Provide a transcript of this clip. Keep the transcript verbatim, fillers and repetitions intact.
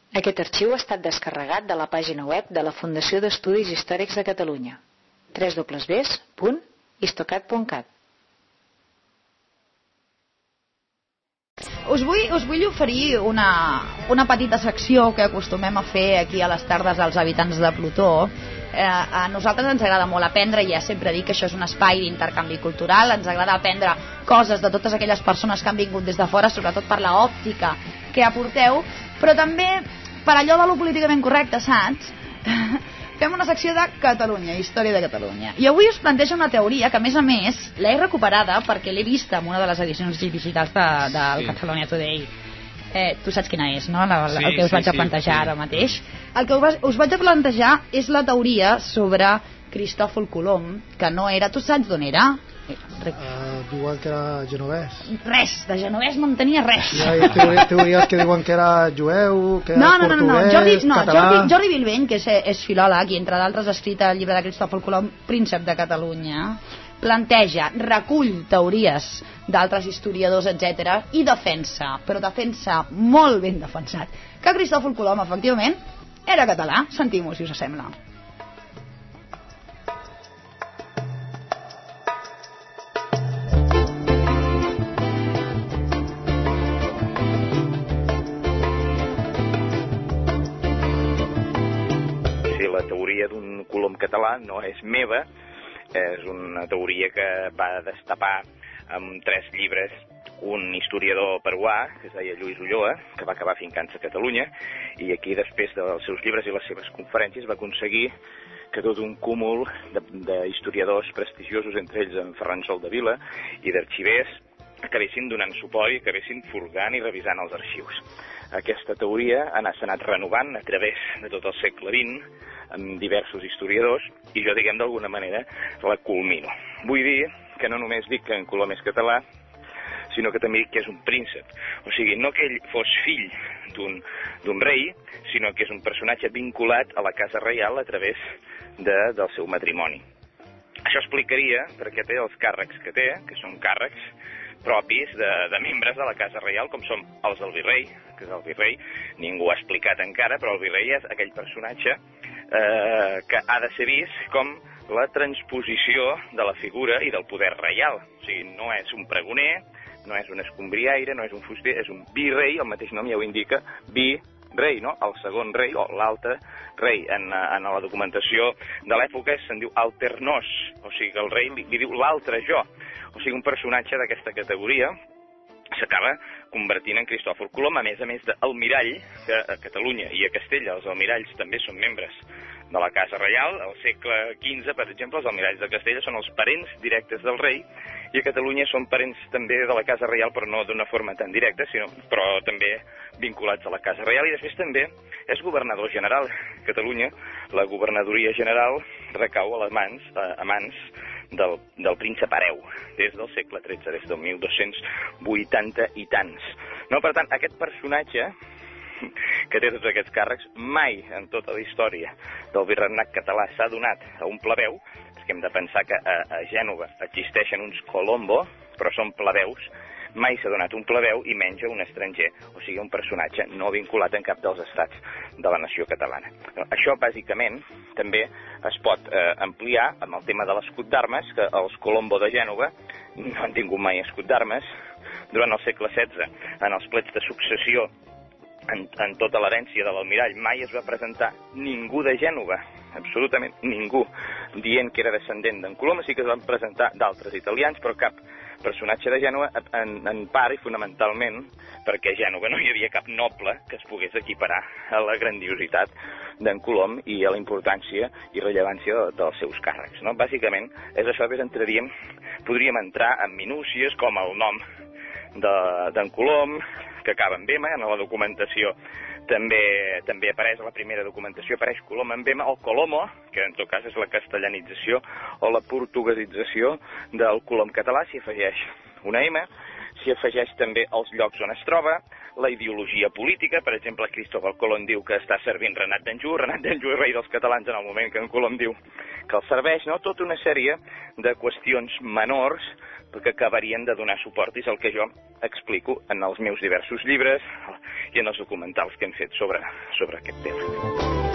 Aquest arxiu ha estat descarregat de la pàgina web de la Fundació d'Estudis Històrics de Catalunya, w w w punt histocat punt cat. Us vull, us vull oferir una, una petita secció que acostumem a fer aquí a les tardes als habitants de Plutó. Eh, a nosaltres ens agrada molt aprendre, ja sempre dic que això és un espai d'intercanvi cultural, ens agrada aprendre coses de totes aquelles persones que han vingut des de fora, sobretot per l'òptica que aporteu, però també per allò de lo políticament correcte, saps? Fem una secció de Catalunya, història de Catalunya. I avui us plantejo una teoria que, a més a més, l'he recuperada perquè l'he vista en una de les edicions digitals de, del sí. Catalonia Today. Eh, tu saps quina és, no? La, la, sí, el que us vaig sí, a plantejar sí. ara mateix. El que us, us vaig a plantejar és la teoria sobre Cristòfol Colom, que no era... Tu saps d'on era? Uh, diuen que era genovès. Res, de genovès no en tenia res. Hi ha teories, teories que diuen que era jueu, que era no, no, no, portuguès, no. Jordi, no, català... Jordi, Jordi Bilbeny, que és, és filòleg i entre d'altres ha escrit el llibre de Cristòfol Colom, Príncep de Catalunya, planteja, recull teories d'altres historiadors, etcètera, i defensa, però defensa molt ben defensat, que Cristòfol Colom, efectivament, era català. Sentim-ho, si us sembla. La teoria d'un colom català no és meva, és una teoria que va destapar amb tres llibres un historiador peruà que es deia Lluís Ulloa, que va acabar fincant-se a Catalunya, i aquí després dels seus llibres i les seves conferències va aconseguir que tot un cúmul d'historiadors prestigiosos, entre ells en Ferran Soldevila i d'arxivers, acabessin donant suport i acabessin furgant i revisant els arxius. Aquesta teoria s'ha anat renovant a través de tot el segle vint amb diversos historiadors i jo, diguem, d'alguna manera la culmino. Vull dir que no només dic que en Colom és català, sinó que també dic que és un príncep. O sigui, no que ell fos fill d'un rei, sinó que és un personatge vinculat a la casa reial a través de, del seu matrimoni. Això explicaria per què té els càrrecs que té, que són càrrecs propis de, de membres de la Casa Reial, com són els del virrei, que és el virrei, ningú ha explicat encara, però el virrei és aquell personatge eh, que ha de ser vist com la transposició de la figura i del poder reial. O sigui, no és un pregoner, no és un escombriaire, no és un fuster, és un virrei, el mateix nom ja ho indica, virrei, no? El segon rei o l'altre rei. En, en la documentació de l'època se'n diu alternós, o sigui que el rei li, li diu l'altre jo. O sigui, un personatge d'aquesta categoria s'acaba convertint en Cristòfol Colom, a més a més d'almirall, que a Catalunya i a Castella els almiralls també són membres de la Casa Reial. Al segle quinze, per exemple, els almiralls de Castella són els parents directes del rei, i a Catalunya són parents també de la Casa Reial, però no d'una forma tan directa, sinó, però també vinculats a la Casa Reial, i després també és governador general. A Catalunya la governadoria general recau a les mans, a, a mans del, del príncep hereu, des del segle tretze, des del mil dos-cents vuitanta i tants. No, per tant, aquest personatge que té tots aquests càrrecs, mai en tota la història del virregnat català s'ha donat a un plebeu. És que hem de pensar que a, a Gènova existeixen uns Colombo, però són plebeus. Mai s'ha donat un plebeu i menys a un estranger, o sigui, un personatge no vinculat en cap dels estats de la nació catalana. Això, bàsicament, també es pot eh, ampliar amb el tema de l'escut d'armes, que els Colombo de Gènova no han tingut mai escut d'armes. Durant el segle setze, en els plets de successió, en, en tota l'herència de l'almirall, mai es va presentar ningú de Gènova, absolutament ningú, dient que era descendent d'en Colom. Sí que es van presentar d'altres italians, però cap personatge de Gènova, en, en part i fonamentalment perquè a Gènova no hi havia cap noble que es pogués equiparar a la grandiositat d'en Colom i a la importància i rellevància de, dels seus càrrecs, no? Bàsicament és això que entraríem, podríem entrar en minúcies com el nom d'en Colom, que acaba amb ema. En la documentació també també apareix, a la primera documentació apareix Colom amb ema, o Colomo, que en tot cas és la castellanització o la portuguesització del Colom català. S'hi afegeix una ema, s'hi afegeix també els llocs on es troba, la ideologia política, per exemple, Cristóbal Colón diu que està servint Renat d'Anjou, Renat d'Anjou és rei dels catalans en el moment que en Colom diu que el serveix, no? Tota una sèrie de qüestions menors que acabarien de donar suport, i és el que jo explico en els meus diversos llibres i en els documentals que hem fet sobre, sobre aquest tema.